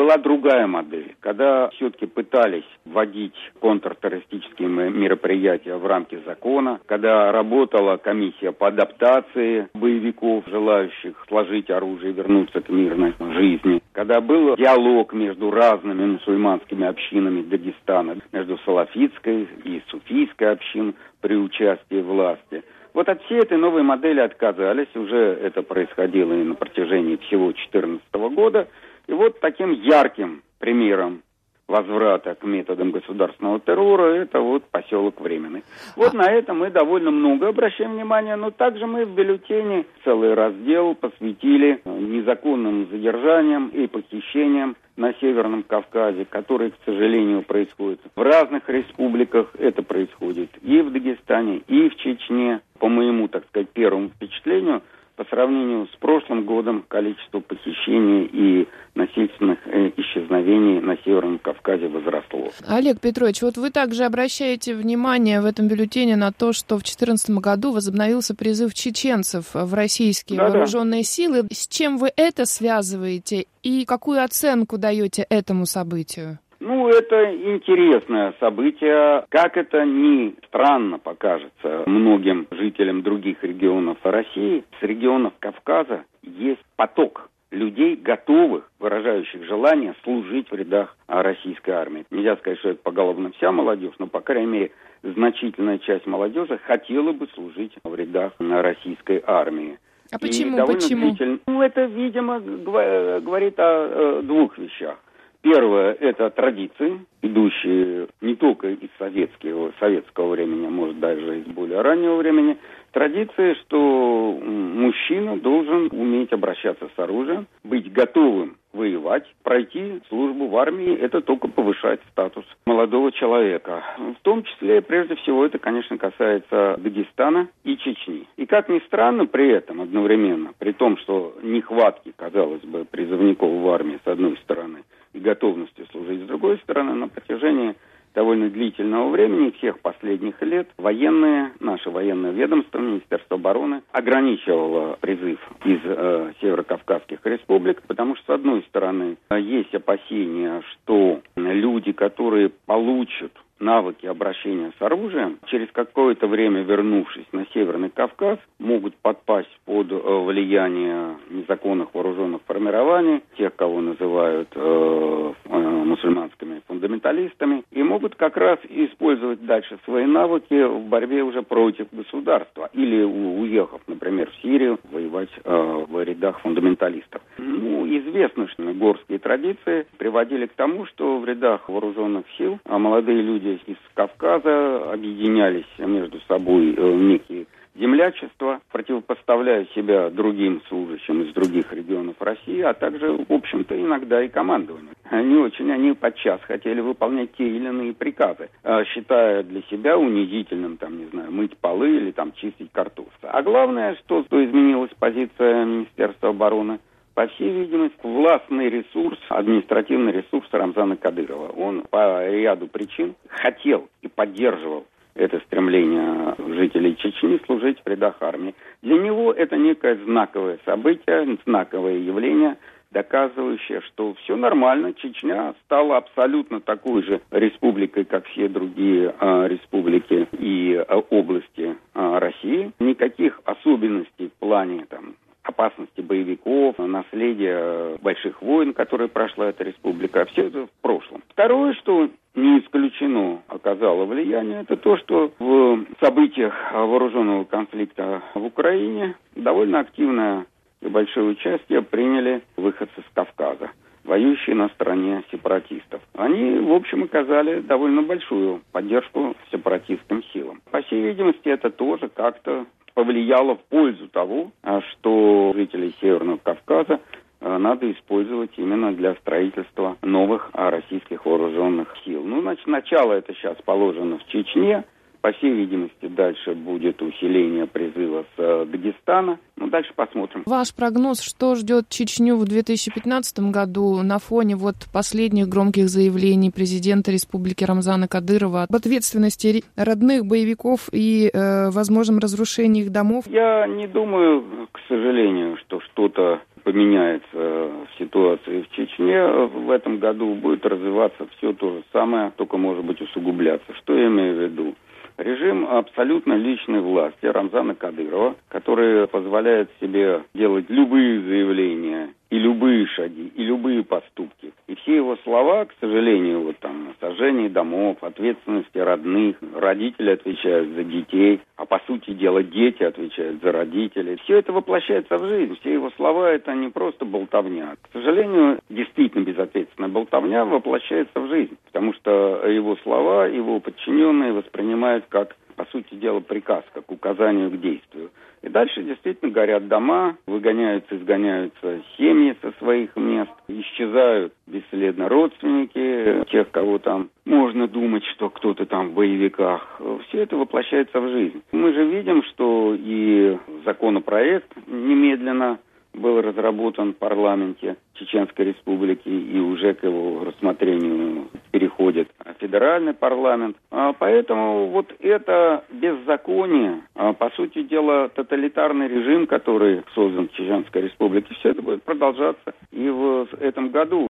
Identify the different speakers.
Speaker 1: была другая модель, когда все-таки пытались вводить контртеррористические мероприятия в рамки закона, когда работала комиссия по адаптации боевиков, желающих сложить оружие и вернуться к мирной жизни, когда был диалог между разными мусульманскими общинами Дагестана, между салафитской и суфийской общиной при участии власти. Вот от всей этой новой модели отказались, уже это происходило и на протяжении всего 2014 года. И вот таким ярким примером возврата к методам государственного террора это вот поселок Временный. Вот на это мы довольно много обращаем внимание, но также мы в бюллетене целый раздел посвятили незаконным задержаниям и похищениям на Северном Кавказе, которые, к сожалению, происходят в разных республиках. Это происходит и в Дагестане, и в Чечне. По моему, так сказать, первому впечатлению, по сравнению с прошлым годом количество похищений и насильственных исчезновений на Северном Кавказе возросло.
Speaker 2: Олег Петрович, вот вы также обращаете внимание в этом бюллетене на то, что в 2014 году возобновился призыв чеченцев в российские вооруженные силы. С чем вы это связываете и какую оценку даете этому событию?
Speaker 1: Ну, это интересное событие. Как это ни странно покажется многим жителям других регионов России, с регионов Кавказа есть поток людей, готовых, выражающих желание служить в рядах российской армии. Нельзя сказать, что это поголовно вся молодежь, но, по крайней мере, значительная часть молодежи хотела бы служить в рядах российской армии.
Speaker 2: А почему?
Speaker 1: Ну, это, видимо, говорит о двух вещах. Первое – это традиции, идущие не только из советского времени, а может даже из более раннего времени. Традиции, что мужчина должен уметь обращаться с оружием, быть готовым воевать, пройти службу в армии. Это только повышает статус молодого человека. В том числе, прежде всего, это, конечно, касается Дагестана и Чечни. И, как ни странно, при этом одновременно, при том, что нехватки, казалось бы, призывников в армии с одной стороны и готовности служить с другой стороны, на протяжении довольно длительного времени, всех последних лет, наше военное ведомство, Министерство обороны, ограничивало призыв из северокавказских республик, потому что, с одной стороны, есть опасения, что люди, которые получат навыки обращения с оружием, через какое-то время, вернувшись на Северный Кавказ, могут подпасть под влияние незаконных вооруженных формирований, тех, кого называют мусульманскими фундаменталистами, и могут как раз использовать дальше свои навыки в борьбе уже против государства, или, уехав, например, в Сирию, воевать в рядах фундаменталистов. Ну, известно, что горские традиции приводили к тому, что в рядах вооруженных сил молодые люди из Кавказа объединялись между собой в некие землячества, противопоставляя себя другим служащим из других регионов России, а также, в общем-то, иногда и командованию. Они подчас хотели выполнять те или иные приказы, считая для себя унизительным, мыть полы или чистить картошку. А главное, что изменилась позиция Министерства обороны, по всей видимости, властный ресурс, административный ресурс Рамзана Кадырова. Он по ряду причин хотел и поддерживал это стремление жителей Чечни служить в рядах армии. Для него это некое знаковое событие, знаковое явление, доказывающее, что все нормально, Чечня стала абсолютно такой же республикой, как все другие республики и области России. Никаких особенностей в плане опасности боевиков, наследия больших войн, которые прошла эта республика, все это в прошлом. Второе, что не исключено оказало влияние, это то, что в событиях вооруженного конфликта в Украине довольно активное и большое участие приняли выходцы с Кавказа, воюющие на стороне сепаратистов. Они, в общем, оказали довольно большую поддержку сепаратистским силам. По всей видимости, это тоже как-то повлияло в пользу того, что жителей Северного Кавказа надо использовать именно для строительства новых российских вооруженных сил. Начало это сейчас положено в Чечне. По всей видимости, дальше будет усиление призыва с Дагестана. Дальше посмотрим.
Speaker 2: Ваш прогноз, что ждет Чечню в 2015 году на фоне последних громких заявлений президента Республики Рамзана Кадырова об ответственности родных боевиков и возможном разрушении их домов?
Speaker 1: Я не думаю, к сожалению, что что-то поменяется ситуация в Чечне в этом году, будет развиваться все то же самое, только, может быть, усугубляться. Что я имею в виду? Режим абсолютно личной власти Рамзана Кадырова, который позволяет себе делать любые заявления и любые шаги, и любые поступки. И все его слова, к сожалению, вот там, сожжение домов, ответственности родных, родители отвечают за детей, а по сути дела дети отвечают за родителей. Все это воплощается в жизнь. Все его слова — это не просто болтовня. К сожалению, действительно безответственная болтовня воплощается в жизнь, потому что его слова, его подчиненные воспринимают как, по сути дела, приказ, как указание к действию. И дальше действительно горят дома, выгоняются, изгоняются семьи со своих мест, исчезают бесследно родственники тех, кого там можно думать, что кто-то там в боевиках. Все это воплощается в жизнь. Мы же видим, что и законопроект немедленно был разработан в парламенте Чеченской Республики и уже к его рассмотрению переходит федеральный парламент. Поэтому вот это беззаконие, по сути дела, тоталитарный режим, который создан в Чеченской Республике, все это будет продолжаться и в этом году.